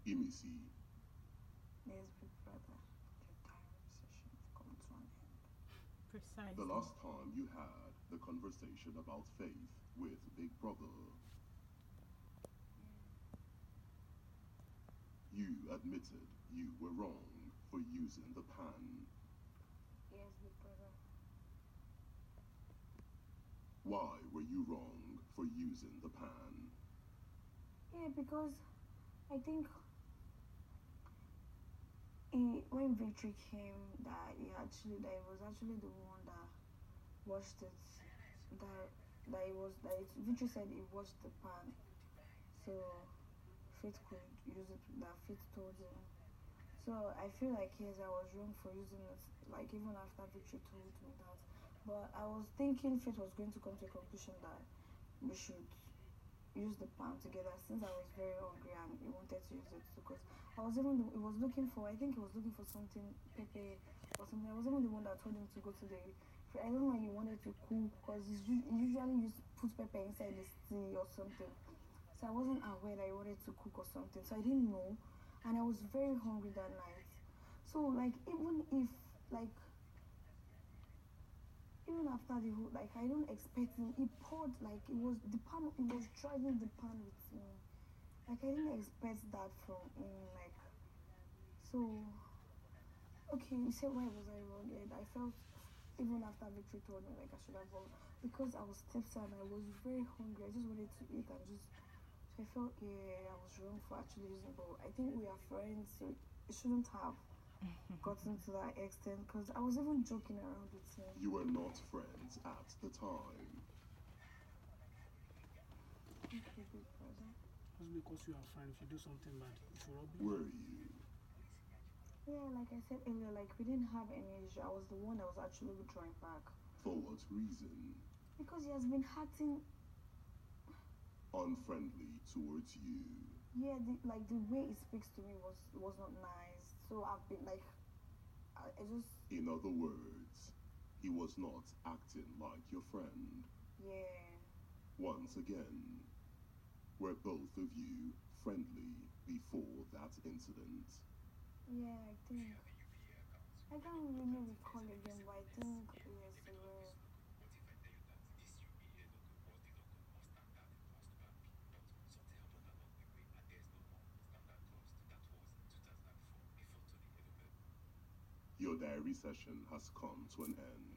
Imisi. Yes, big brother. The diary session has come to an end. Precisely. The last time you had the conversation about faith with Big Brother, you admitted you were wrong for using the pan. Yes, big brother. Why were you wrong for using the pan? Yeah, because I think when Victory came, that he was actually the one that watched it. Victory said he watched the pan, so Faith could use it. That Faith told him. So I feel like yes, I was wrong for using it. Like even after Victory told me that, but I was thinking Faith was going to come to a conclusion that we should use the pan together since I was very hungry and he wanted to use it because he was looking for, I think he was looking for something pepper or something. I was even the one that told him to go to the, I don't know, he wanted to cook because he usually put pepper inside his tea or something. So I wasn't aware that he wanted to cook or something, so I didn't know, and I was very hungry that night. So like even after the whole, like I don't expect him. He poured like it was the pan. He was driving the pan with me. Like I didn't expect that from him. Like so. Okay, you said why was I wrong? And I felt even after Victory told me like I should have won because I was tipsy and I was very hungry. I just wanted to eat and just. So I felt yeah I was wrong for actually using. But I think we are friends, so it shouldn't have gotten to that extent because I was even joking around with him. You were not friends at the time. Okay, big brother. Just because you are friends, if you do something bad, it will rob you. Were you? Yeah, like I said earlier, like we didn't have any issue. I was the one that was actually withdrawing back. For what reason? Because he has been acting unfriendly towards you. Yeah, the way he speaks to me was not nice. So I've been like, I just. In other words, he was not acting like your friend. Yeah. Once again, were both of you friendly before that incident? Yeah, I think. I can't really recall again, but I think yes, we were. Your diary session has come to an end.